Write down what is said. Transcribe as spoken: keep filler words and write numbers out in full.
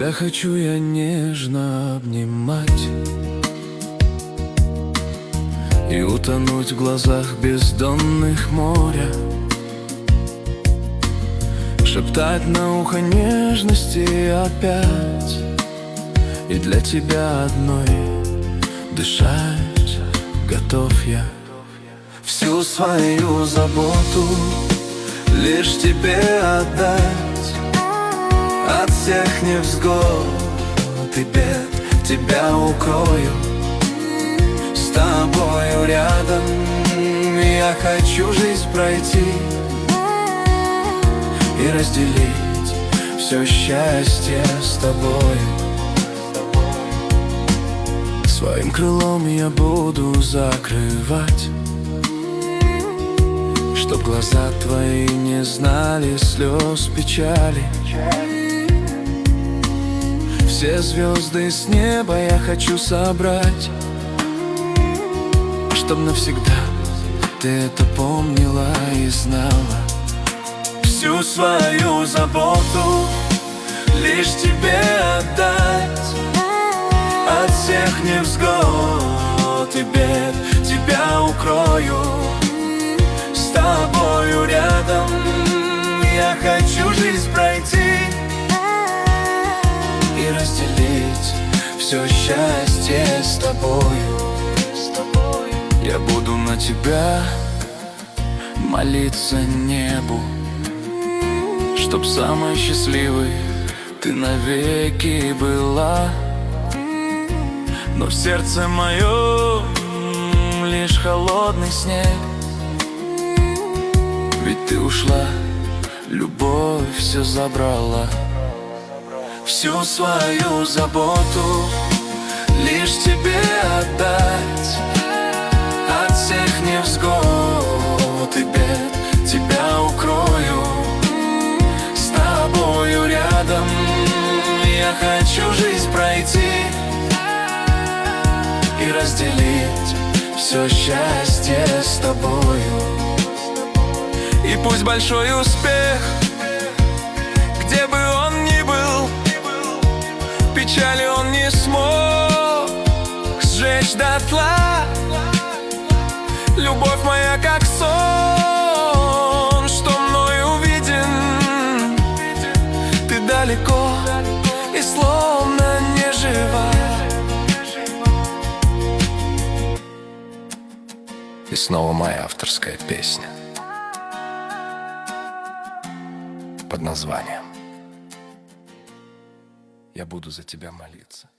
Тебя хочу я нежно обнимать и утонуть в глазах бездонных моря, шептать на ухо нежности опять, и для тебя одной дышать готов я. Всю свою заботу лишь тебе отдать, от всех невзгод и бед тебя укрою. С тобою рядом я хочу жизнь пройти и разделить все счастье с тобою. Своим крылом я буду закрывать, чтоб глаза твои не знали слез печали. Все звезды с неба я хочу собрать, чтоб навсегда ты это помнила и знала. Всю свою заботу лишь тебе отдать, от всех невзгод и бед тебя укрою. С тобою рядом я хочу жизнь пройти и разделить все счастье с тобою. Я буду на тебя молиться небу, чтоб самой счастливой ты навеки была. Но в сердце моем лишь холодный снег, ведь ты ушла, любовь все забрала. Всю свою заботу лишь тебе отдать, от всех невзгод и бед тебя укрою. С тобою рядом я хочу жизнь пройти и разделить все счастье с тобою. И пусть большой успех, где бы он ни был, печали он не смог сжечь дотла. Любовь моя как сон, что мною увиден. Ты далеко и словно не жива. И снова моя авторская песня под названием «Я буду за тебя молиться».